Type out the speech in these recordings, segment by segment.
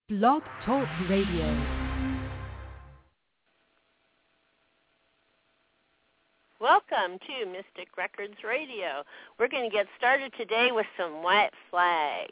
Blog Talk Radio. Welcome to Mystic Records Radio. We're going to get started today with some White Flag.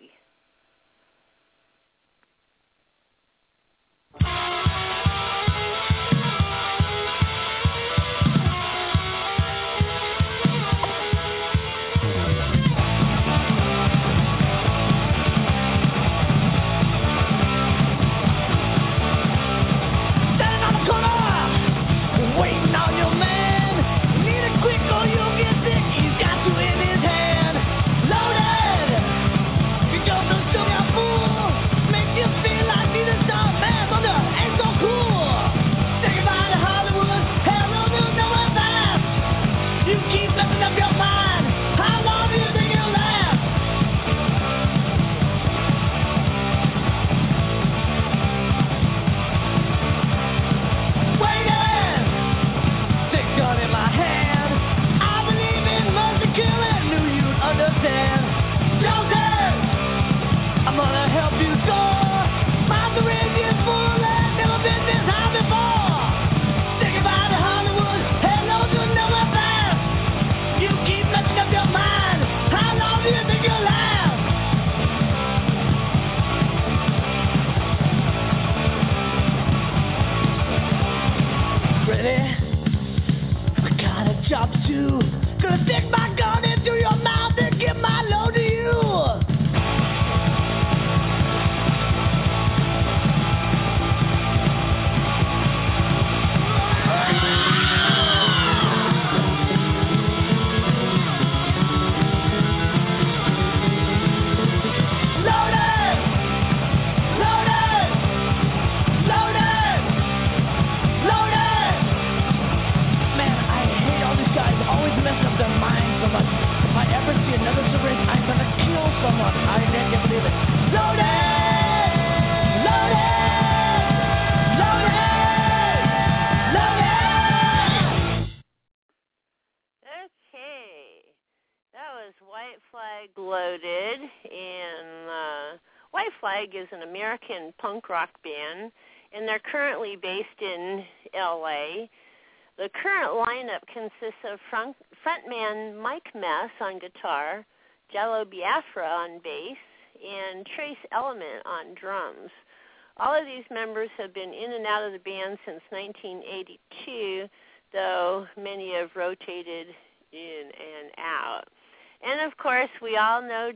Is an American punk rock band, and they're currently based in L.A. The current lineup consists of frontman Mike Mess on guitar, Jello Biafra on bass, and Trace Element on drums. All of these members have been in and out of the band since 1982, though many have rotated in and out. And, of course, we all know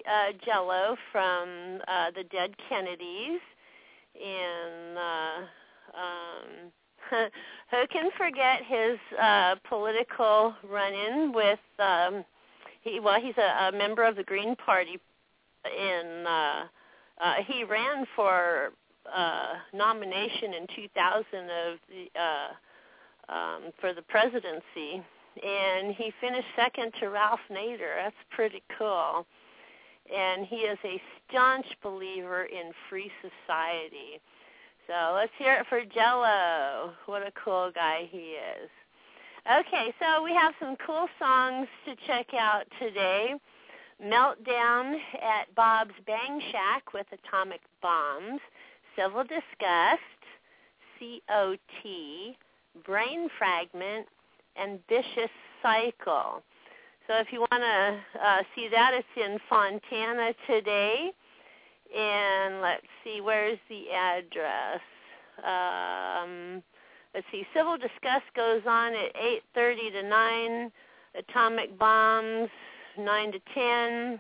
Jello from the Dead Kennedys. And who can forget his political run-in with, he's a member of the Green Party. And he ran for nomination in 2000 for the presidency. And he finished second to Ralph Nader. That's pretty cool. And he is a staunch believer in free society. So let's hear it for Jello. What a cool guy he is. Okay, so we have some cool songs to check out today. Meltdown at Bob's Bang Shack with Atomic Bombs, Civil Disgust, COT, Brain Fragment, and Vicious Cycle. So if you want to see that, it's in Fontana today. And let's see, where's the address? Let's see, Civil Disgust goes on at 8:30 to 9, Atomic Bombs 9 to 10.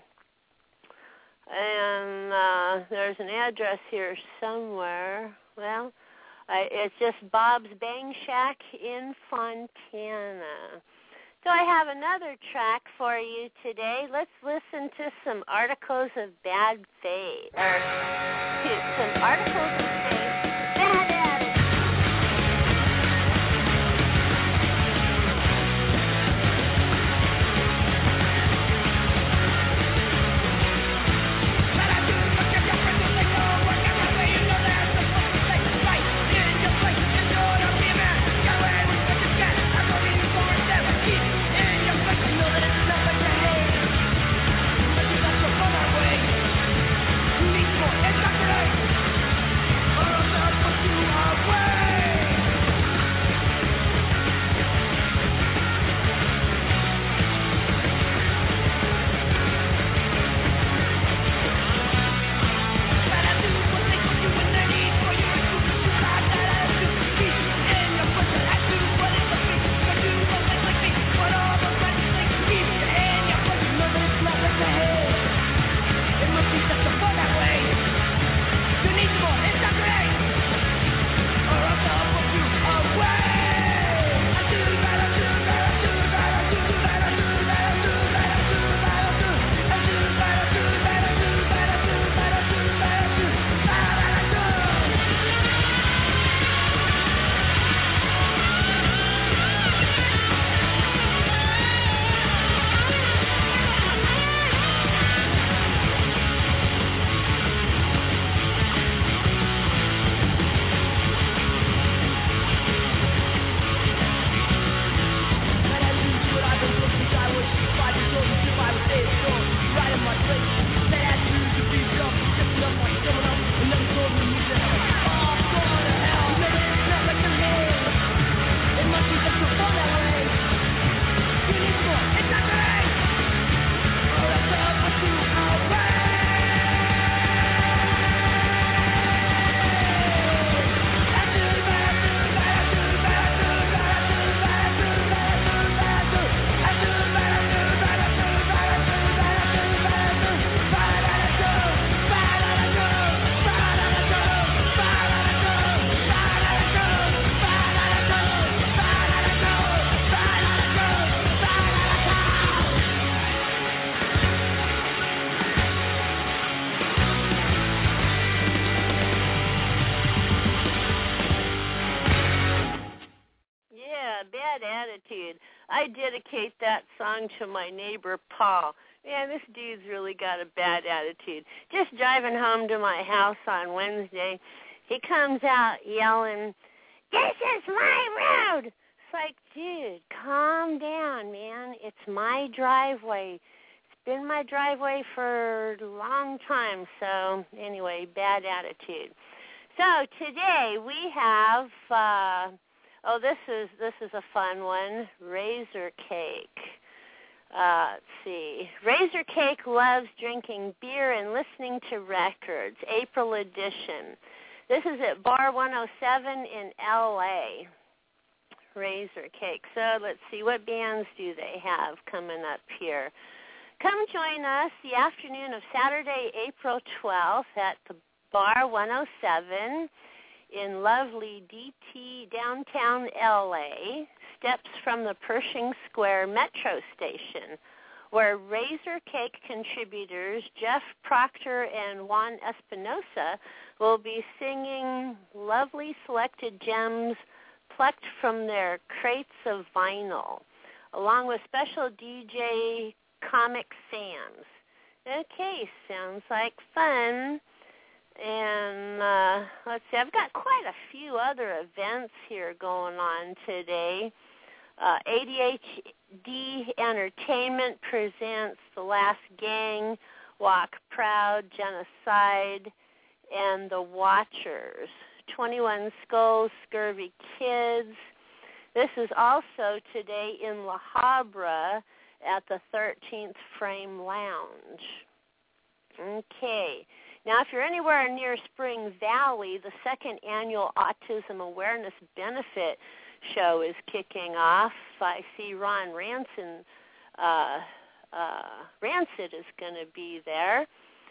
And there's an address here somewhere. Well, it's just Bob's Bang Shack in Fontana. So I have another track for you today. Let's listen to some Articles of Bad Faith. Some Articles of Faith. Bad Attitude. Need more, it's not right. attitude. I dedicate that song to my neighbor, Paul. Man, this dude's really got a bad attitude. Just driving home to my house on Wednesday, he comes out yelling, "This is my road!" It's like, dude, calm down, man. It's my driveway. It's been my driveway for a long time. So anyway, bad attitude. So today we have, this is a fun one, Razor Cake. Let's see. Razor Cake loves drinking beer and listening to records, April edition. This is at Bar 107 in L.A., Razor Cake. So let's see, what bands do they have coming up here? Come join us the afternoon of Saturday, April 12th at the Bar 107 in lovely DT downtown L.A., steps from the Pershing Square Metro Station, where Razor Cake contributors Jeff Proctor and Juan Espinosa will be singing lovely selected gems plucked from their crates of vinyl, along with special DJ Comic Sans. Okay, sounds like fun. And let's see, I've got quite a few other events here going on today. ADHD Entertainment presents The Last Gang, Walk Proud, Genocide, and The Watchers. 21 Skulls, Scurvy Kids. This is also today in La Habra at the 13th Frame Lounge. Okay. Now, if you're anywhere near Spring Valley, the second annual Autism Awareness Benefit Show is kicking off. I see Ron Rancid is going to be there.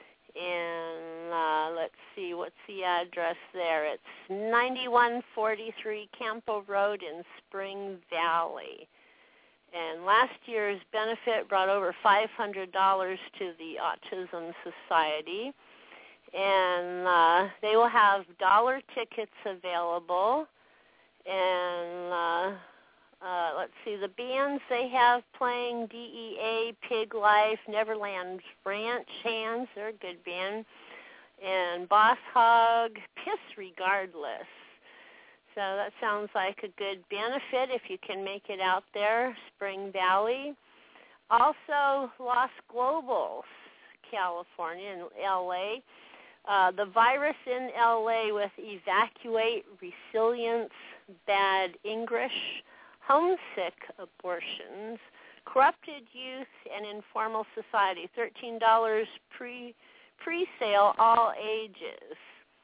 And let's see, what's the address there? It's 9143 Campo Road in Spring Valley. And last year's benefit brought over $500 to the Autism Society. And they will have dollar tickets available. And let's see, the bands they have playing: DEA, Pig Life, Neverland Ranch Hands, they're a good band, and Boss Hog, Piss Regardless. So that sounds like a good benefit if you can make it out there, Spring Valley. Also, Los Globos, California, in L.A., the virus in L.A. with Evacuate, Resilience, Bad English, Homesick Abortions, Corrupted Youth, and Informal Society. $13 pre-sale, all ages.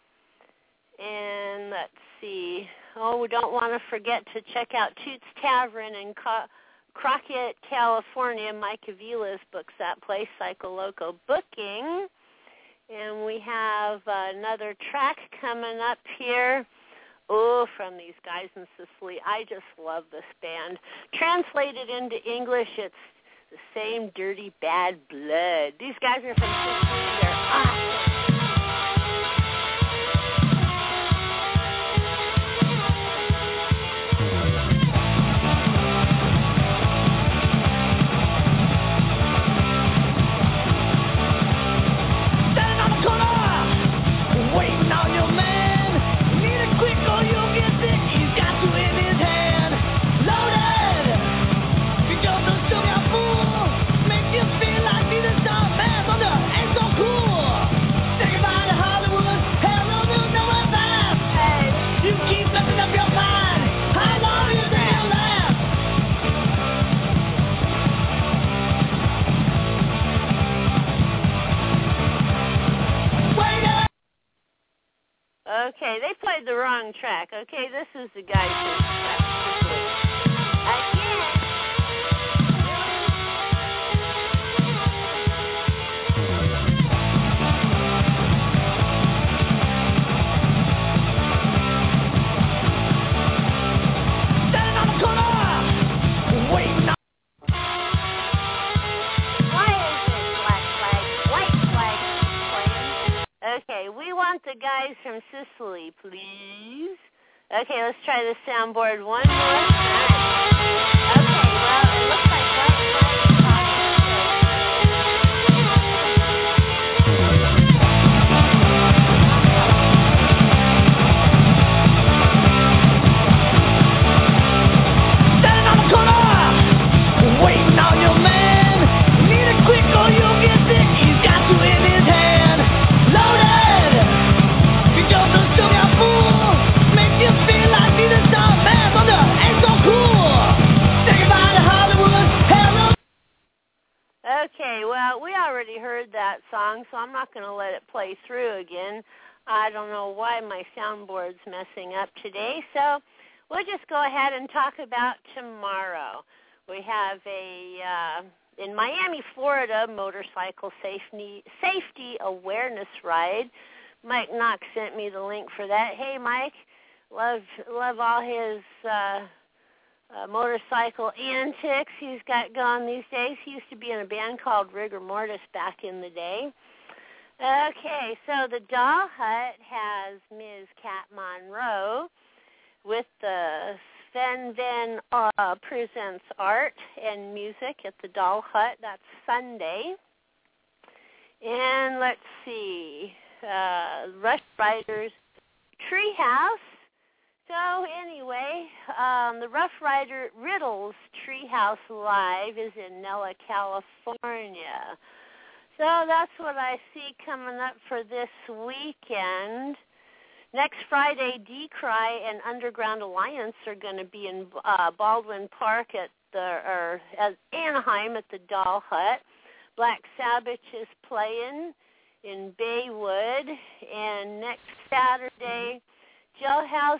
And let's see. We don't want to forget to check out Toots Tavern in Crockett, California. Mike Avila's books that place, Psycho Loco Booking. And we have another track coming up here. From these guys in Sicily. I just love this band. Translated into English, it's the same dirty, bad blood. These guys are from Sicily. They're awesome. Okay, they played the wrong track. Okay, this is the guy who's again. Standing on the corner, waiting on. Why is this black flag, white flag playing? Okay, we want the guys from Sicily, please. Okay, let's try the soundboard one more time. Okay. Okay, well, we already heard that song, so I'm not going to let it play through again. I don't know why my soundboard's messing up today, so we'll just go ahead and talk about tomorrow. We have in Miami, Florida, motorcycle safety awareness ride. Mike Knox sent me the link for that. Hey, Mike, love all his motorcycle antics he's got going these days. He used to be in a band called Rigor Mortis back in the day. Okay, so the Doll Hut has Ms. Kat Monroe with the Sven Ven presents art and music at the Doll Hut. That's Sunday. And let's see, Rush Riders Treehouse. So anyway, the Rough Rider Riddles Treehouse Live is in Nella, California. So that's what I see coming up for this weekend. Next Friday, Decry and Underground Alliance are going to be in Baldwin Park at Anaheim at the Doll Hut. Black Sabbath is playing in Baywood, and next Saturday, Jailhouse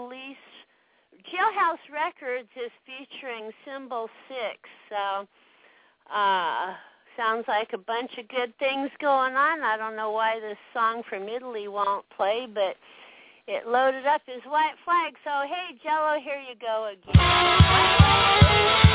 Records is featuring Symbol 6. So sounds like a bunch of good things going on. I don't know why this song from Italy won't play, but it loaded up his white flag. So, hey, Jello, here you go again.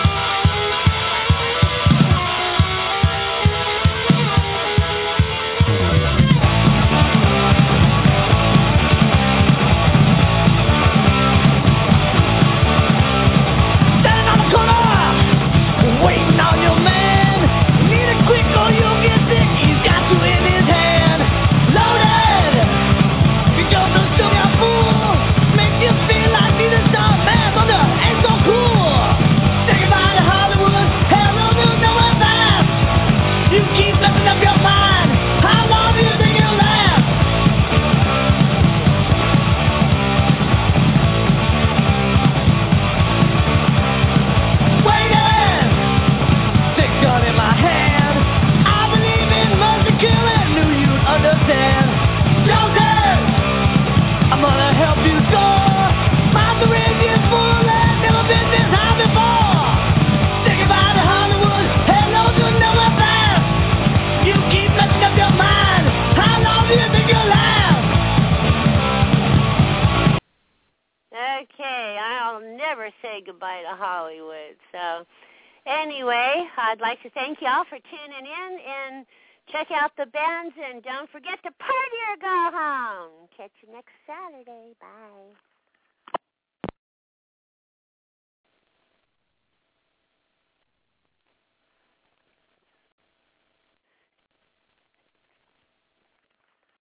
Waiting on your man. Need it quick or you'll get sick. He's got you in his hand. Loaded. You don't know still got fool. Makes you feel like he's a star man, but the ain't so cool. Say goodbye to Hollywood. Hello to no one fast. You keep messing up your mind. How long do you think it'll last? Gun in my hand. I believe in mercy killing. Knew you'd understand. Joseph, I'm gonna help you score. My syringe is full and never been this high before. Say goodbye to Hollywood. Hello to nowhere fast. You keep messing up your mind. How long do you think you'll last? Okay, I'll never say goodbye to Hollywood, so... Anyway, I'd like to thank y'all for tuning in and check out the bands, and don't forget to party or go home. Catch you next Saturday. Bye.